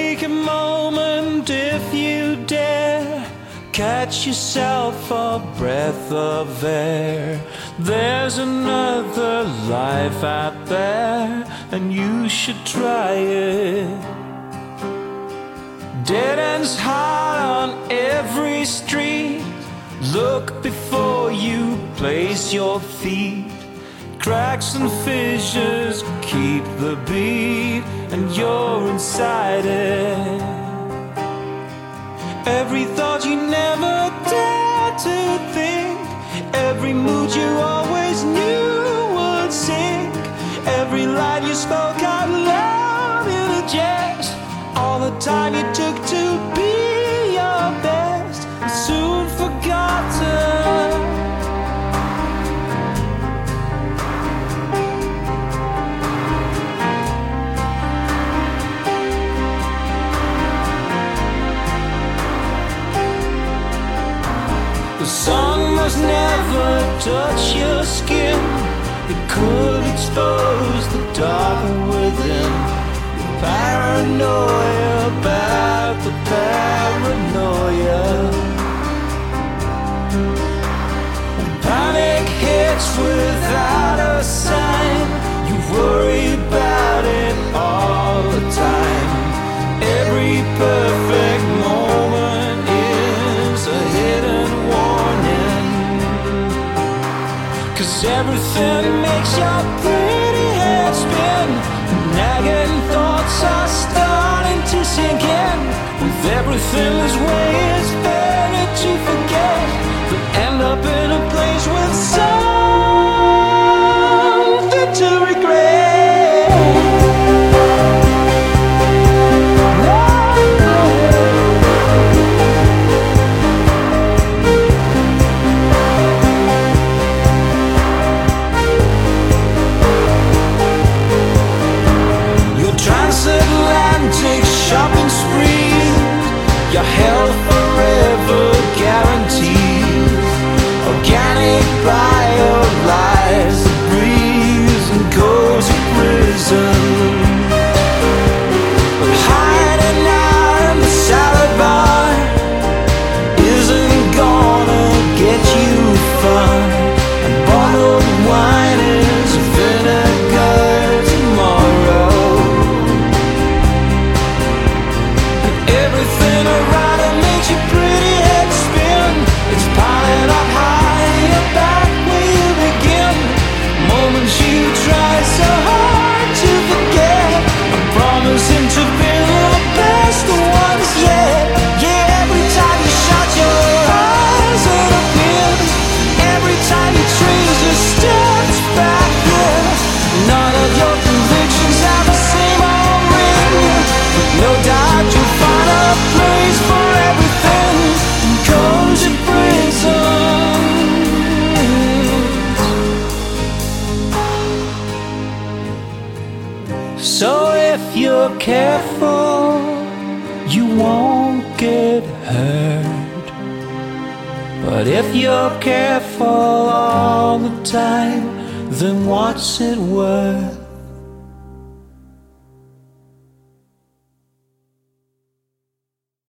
Take a moment if you dare, catch yourself a breath of air. There's another life out there, and you should try it. Dead ends hard on every street. Look before you place your feet. Cracks and fissures keep the beat, and you're inside it. Every thought you never dared to think, every mood you always knew would sink, every line you spoke out loud in a jest, all the time you took to be your best, and soon forgotten. The sun must never touch your skin. It could expose the dark within. Your paranoia about the paranoia. When panic hits without a sign, you worry about it all the time. Every perfect moment is a hidden warning, 'cause everything makes your pretty head spin. Nagging thoughts are starting to sink in. With everything this way, it's better to forget than end up in a place with something to regret. Shopping spree, your health forever guaranteed. Organic bio lies the breeze and goes to prison. But hiding out in the salad bar isn't gonna get you far. And bottled wine is vinegar tomorrow. Everything around it makes your pretty head spin. It's piling up high back where you begin. Moments you try so hard to forget. I'm promising to be the best ones yet. Yeah, every time you shut your eyes it appears. Every time you trace your steps back here. None of your convictions have the same old ring. But no doubt you'll find a place for everything and cozy prisons. So if you're careful, you won't get hurt. But if you're careful all the time, then what's it worth?